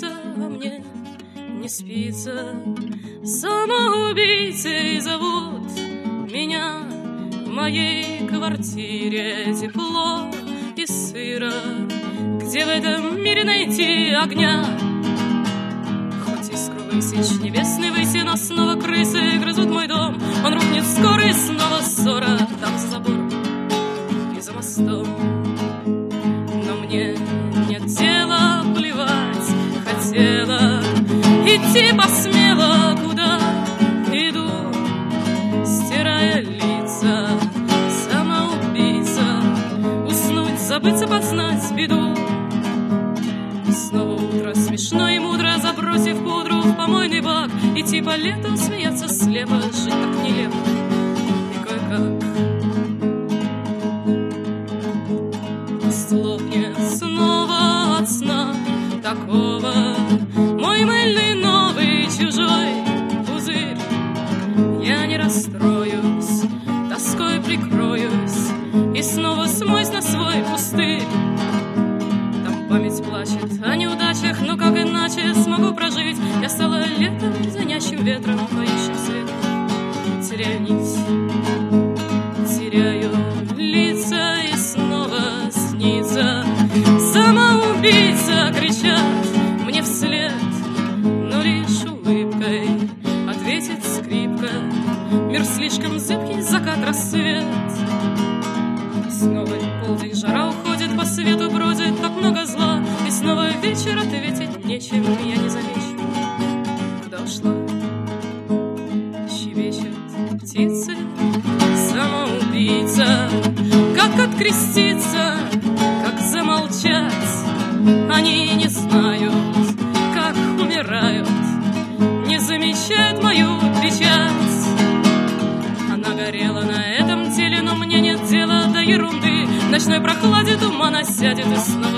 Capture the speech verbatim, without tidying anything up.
снится, а мне не спится. Самоубийцей зовут меня. В моей квартире тепло и сыро. Где в этом мире найти огня? Хоть искру высечь небесной выси, но снова крысы грызут мой дом. Он рухнет скоро, и снова ссора там за забором и за мостом. Но мне нет дела, плевать хотела, идти посмела, куда иду, стирая лица. Самоубийца, уснуть, забыться, познать беду. Снова утро, смешно и мудро, забросив пудру в помойный бак, идти по лету, смеяться слепо, жить так нелепо и кое-как. Слопнет снова от сна такого мой мыльный новый чужой пузырь. Я не расстроюсь, тоской прикроюсь и снова смоюсь на свой пустырь. Там память плачет о неудачах, но как иначе смогу прожить? Я стала летом, звенящим ветром, поющим светом. Теряю нить, теряю лица, и снова снится самоубийца. Кричат мне вслед, но лишь улыбкой ответит скрипка. Мир слишком зыбкий, закат, рассвет. Снова полдень, жара уходит, по свету бродит так много зла. И снова вечер, ответить нечем, я не замечу, куда ушла. Щебечут птицы, самоубийца. Как откреститься, как замолчать? Они не знают, как умирают, не замечают мою печать. Она горела на этом теле, но мне нет дела до ерунды. В ночной прохладе туман осядет, и снова